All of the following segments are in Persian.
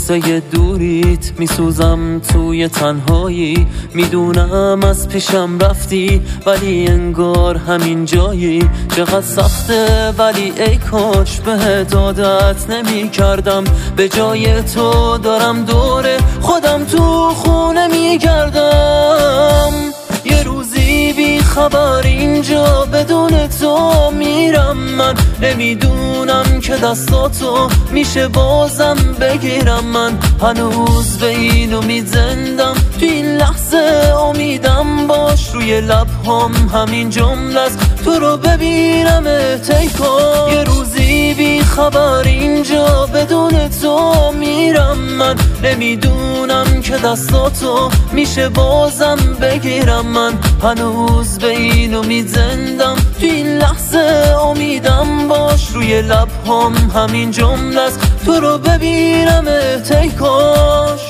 قصه دوریت میسوزم توی تنهایی، میدونم از پیشم رفتی ولی انگار همین جایی. چقدر سخته ولی ای کاش بهت عادت نمی کردم، به جای تو دارم دوره خودم تو خونه میگردم. یه روزی بی خبر اینجا بدون تو میرم، من نمیدونم که دستاتو میشه بازم بگیرم. من هنوز به این امید زندم، تو این لحظه امیدم باش روی لبهام همین جمله است، تو رو ببینم تیکا. یه روزی بی خبر اینجا بدون تو میرم، من نمیدونم که دستاتو میشه بازم بگیرم. من هنوز به این امید زندم، تو این لحظه امیدم باش روی لبهام همین جمله است، تو رو ببینم تیکاش.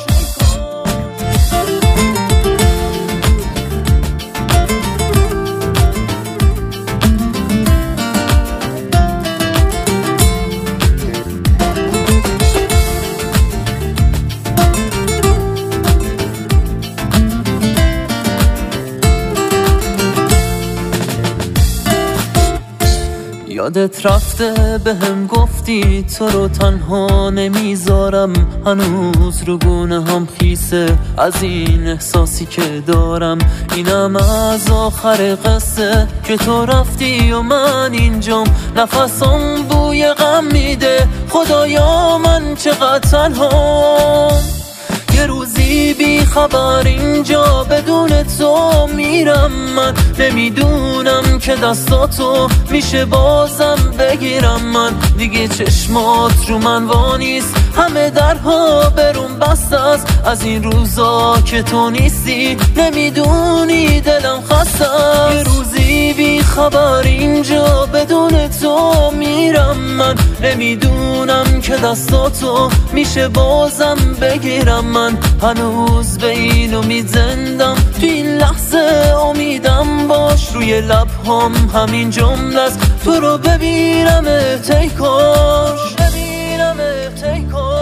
یادت رفته بهم گفتی تو رو تنها نمیذارم، هنوز رو گونه هم خیسه از این احساسی که دارم. اینم از آخر قصه که تو رفتی و من اینجام، نفسم بوی غم میده خدایا من چقدر تنها. یه روزی بی خبر اینجا بدون تو میرم، من نمیدونم که دستاتو میشه بازم بگیرم. من دیگه چشمات رو من وانیست، همه درها برون بسته است از این روزا که تو نیستی، نمیدونی دلم خسته است. یه روزی بی خبر اینجا بدون تو میرم، من نمیدونم که دستاتو میشه بازم بگیرم. من هنوز به این امید زندم، تو این لحظه امیدم باش روی لبهام همین جمله است، تو رو ببینم تیکاش.